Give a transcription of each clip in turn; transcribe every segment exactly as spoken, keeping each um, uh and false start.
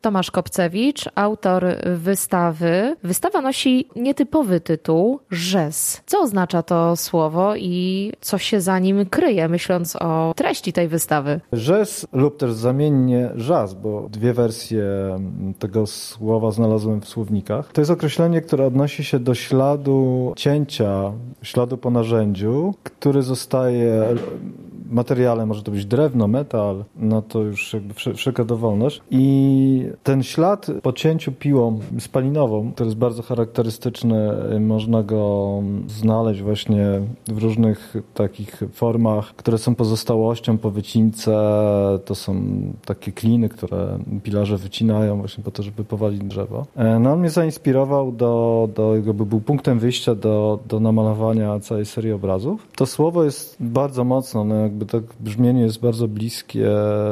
Tomasz Kopcewicz, autor wystawy. Wystawa nosi nietypowy tytuł Rzez. Co oznacza to słowo i co się za nim kryje, myśląc o treści tej wystawy? Rzez lub też zamiennie żaz, bo dwie wersje tego słowa znalazłem w słownikach. To jest określenie, które odnosi się do śladu cięcia, śladu po narzędziu, który zostaje materiałem, może to być drewno, metal, no to już jakby wszelka dowolność. I ten ślad po cięciu piłą spalinową, który jest bardzo charakterystyczny, można go znaleźć właśnie w różnych takich formach, które są pozostałością po wycince. To są takie kliny, które pilarze wycinają właśnie po to, żeby powalić drzewo. No on mnie zainspirował do, do jakby był punktem wyjścia do, do namalowania całej serii obrazów. To słowo jest bardzo mocno, no jakby tak brzmienie jest bardzo bliskie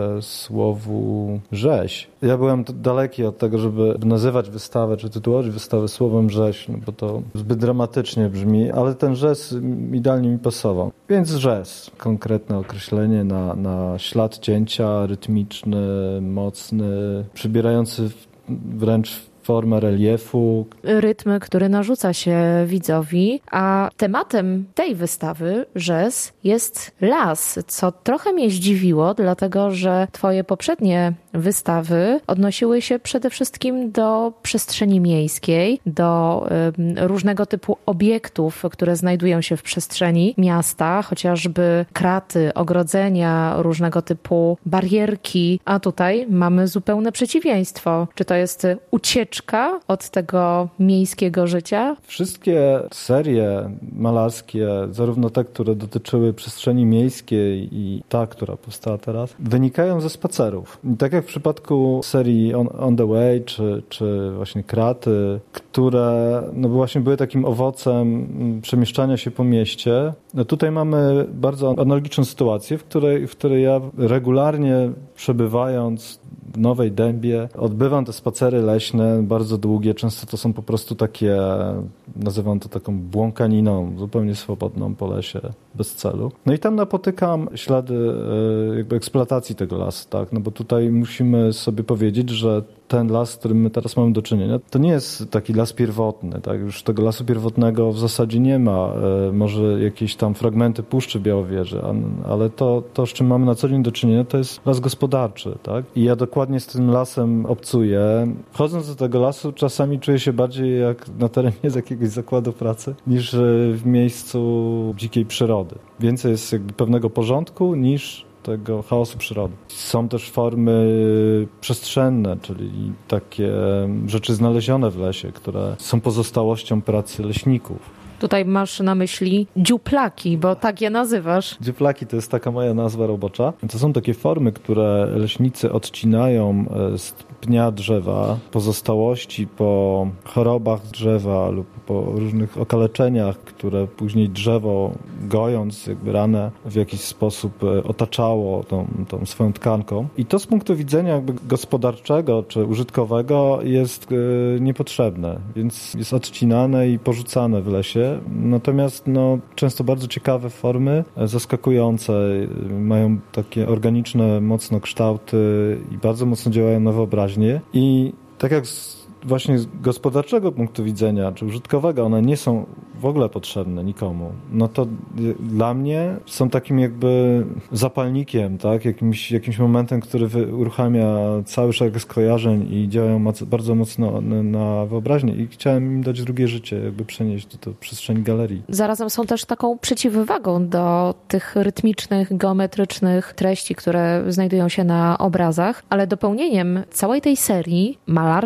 słowu rzeź. Ja byłem daleki od tego, żeby nazywać wystawę, czy tytułować wystawę słowem rzeź, no bo to zbyt dramatycznie brzmi, ale ten rzez idealnie mi pasował. Więc rzez, konkretne określenie na, na ślad cięcia, rytmiczny, mocny, przybierający wręcz formę reliefu. Rytm, który narzuca się widzowi, a tematem tej wystawy, Rzez, jest las, co trochę mnie zdziwiło, dlatego że twoje poprzednie wystawy odnosiły się przede wszystkim do przestrzeni miejskiej, do y, różnego typu obiektów, które znajdują się w przestrzeni miasta, chociażby kraty, ogrodzenia, różnego typu barierki, a tutaj mamy zupełne przeciwieństwo. Czy to jest ucieczka od tego miejskiego życia? Wszystkie serie malarskie, zarówno te, które dotyczyły przestrzeni miejskiej i ta, która powstała teraz, wynikają ze spacerów. I tak jak w przypadku serii On, On the Way, czy, czy właśnie Kraty, które no właśnie były takim owocem przemieszczania się po mieście, no tutaj mamy bardzo analogiczną sytuację, w której, w której ja regularnie przebywając w Nowej Dębie odbywam te spacery leśne, bardzo długie, często to są po prostu takie, nazywam to taką błąkaniną, zupełnie swobodną po lesie, bez celu. No i tam napotykam ślady jakby eksploatacji tego lasu, tak, no bo tutaj musimy sobie powiedzieć, że ten las, z którym my teraz mamy do czynienia, to nie jest taki las pierwotny, tak? Już tego lasu pierwotnego w zasadzie nie ma. E, może jakieś tam fragmenty Puszczy Białowieży, ale to, to, z czym mamy na co dzień do czynienia, to jest las gospodarczy, tak? I ja dokładnie z tym lasem obcuję. Wchodząc do tego lasu czasami czuję się bardziej jak na terenie z jakiegoś zakładu pracy, niż w miejscu dzikiej przyrody. Więcej jest jakby pewnego porządku niż tego chaosu przyrody. Są też formy przestrzenne, czyli takie rzeczy znalezione w lesie, które są pozostałością pracy leśników. Tutaj masz na myśli dziuplaki, bo tak je nazywasz. Dziuplaki to jest taka moja nazwa robocza. To są takie formy, które leśnicy odcinają z pnia drzewa, pozostałości po chorobach drzewa lub po różnych okaleczeniach, które później drzewo, gojąc jakby ranę, w jakiś sposób otaczało tą, tą swoją tkanką. I to z punktu widzenia jakby gospodarczego czy użytkowego jest niepotrzebne, więc jest odcinane i porzucane w lesie. Natomiast no, często bardzo ciekawe formy, zaskakujące, mają takie organiczne mocno kształty i bardzo mocno działają na wyobraźnię. I tak jak z, właśnie z gospodarczego punktu widzenia, czy użytkowego, one nie są w ogóle potrzebne nikomu, no to dla mnie są takim jakby zapalnikiem, tak? Jakimś, jakimś momentem, który uruchamia cały szereg skojarzeń i działają moc, bardzo mocno na, na wyobraźnię i chciałem im dać drugie życie, jakby przenieść do, do przestrzeni galerii. Zarazem są też taką przeciwwagą do tych rytmicznych, geometrycznych treści, które znajdują się na obrazach, ale dopełnieniem całej tej serii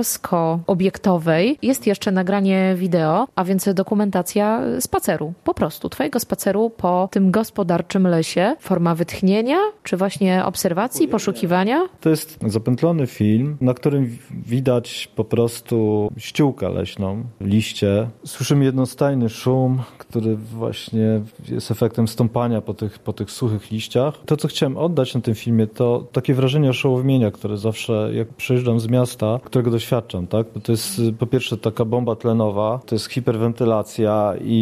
malarsko-obiektowej jest jeszcze nagranie wideo, a więc dokumentacja spaceru, po prostu twojego spaceru po tym gospodarczym lesie. Forma wytchnienia, czy właśnie obserwacji, poszukiwania? To jest zapętlony film, na którym widać po prostu ściółkę leśną, liście. Słyszymy jednostajny szum, który właśnie jest efektem stąpania po tych, po tych suchych liściach. To, co chciałem oddać na tym filmie, to takie wrażenie oszołomienia, które zawsze, jak przyjeżdżam z miasta, którego doświadczam, tak? Bo to jest po pierwsze taka bomba tlenowa, to jest hiperwentylacja i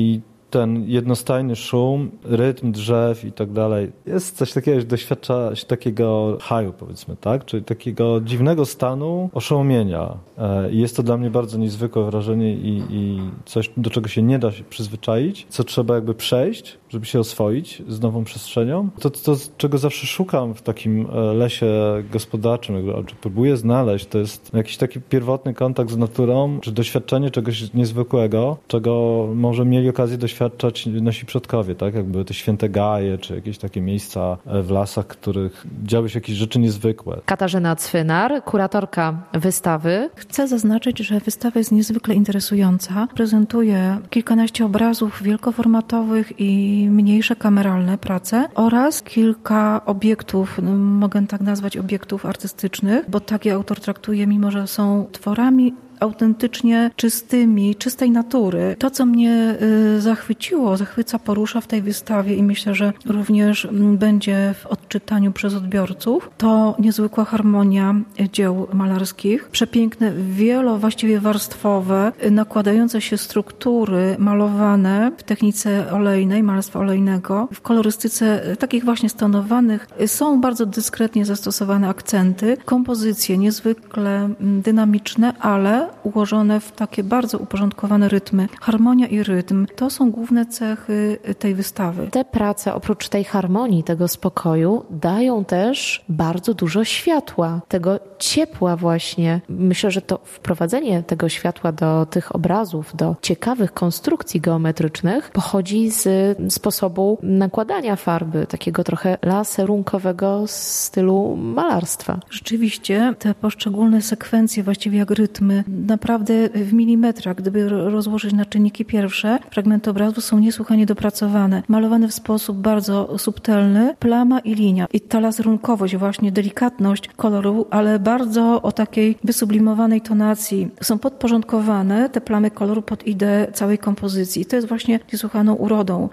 ten jednostajny szum, rytm drzew i tak dalej. Jest coś takiego, że doświadcza się takiego haju, powiedzmy, tak? Czyli takiego dziwnego stanu oszołomienia. I jest to dla mnie bardzo niezwykłe wrażenie i, i coś, do czego się nie da się przyzwyczaić, co trzeba jakby przejść, żeby się oswoić z nową przestrzenią. To, to czego zawsze szukam w takim lesie gospodarczym, jakby, czy próbuję znaleźć, to jest jakiś taki pierwotny kontakt z naturą, czy doświadczenie czegoś niezwykłego, czego może mieli okazję doświadczać nasi przodkowie, tak? Jak były te święte gaje, czy jakieś takie miejsca w lasach, w których działy się jakieś rzeczy niezwykłe. Katarzyna Cwynar, kuratorka wystawy. Chcę zaznaczyć, że wystawa jest niezwykle interesująca. Prezentuje kilkanaście obrazów wielkoformatowych i mniejsze kameralne prace oraz kilka obiektów, no, mogę tak nazwać obiektów artystycznych, bo tak je autor traktuje, mimo że są tworami autentycznie czystymi, czystej natury. To, co mnie y, zachwyciło, zachwyca, porusza w tej wystawie i myślę, że również m, będzie w odczytaniu przez odbiorców, to niezwykła harmonia dzieł malarskich. Przepiękne, wielo, właściwie warstwowe, y, nakładające się struktury malowane w technice olejnej, malarstwa olejnego, w kolorystyce y, takich właśnie stonowanych. Y, są bardzo dyskretnie zastosowane akcenty, kompozycje niezwykle y, dynamiczne, ale ułożone w takie bardzo uporządkowane rytmy. Harmonia i rytm to są główne cechy tej wystawy. Te prace, oprócz tej harmonii, tego spokoju, dają też bardzo dużo światła, tego ciepła właśnie. Myślę, że to wprowadzenie tego światła do tych obrazów, do ciekawych konstrukcji geometrycznych pochodzi z sposobu nakładania farby, takiego trochę laserunkowego stylu malarstwa. Rzeczywiście te poszczególne sekwencje, właściwie jak rytmy, naprawdę w milimetrach, gdyby rozłożyć na czynniki pierwsze, fragmenty obrazu są niesłychanie dopracowane, malowane w sposób bardzo subtelny, plama i linia. I ta laserunkowość, właśnie delikatność koloru, ale bardzo o takiej wysublimowanej tonacji. Są podporządkowane te plamy koloru pod ideę całej kompozycji. To jest właśnie niesłychaną urodą